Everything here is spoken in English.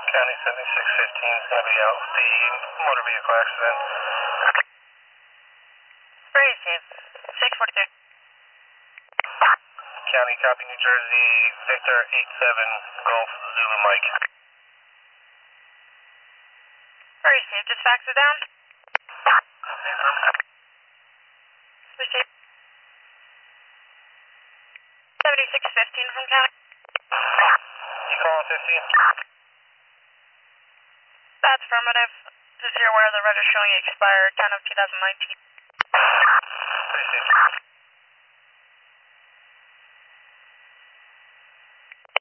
County 7615 is going to be out with the motor vehicle accident. Where is he? 642. County, copy, New Jersey, Victor 87, Golf, Zulu Mike. Where is he? Just fax it down? Received. 7615 from County. You calling 15? That's affirmative. Just you're aware the reg is showing expired 10 of 2019.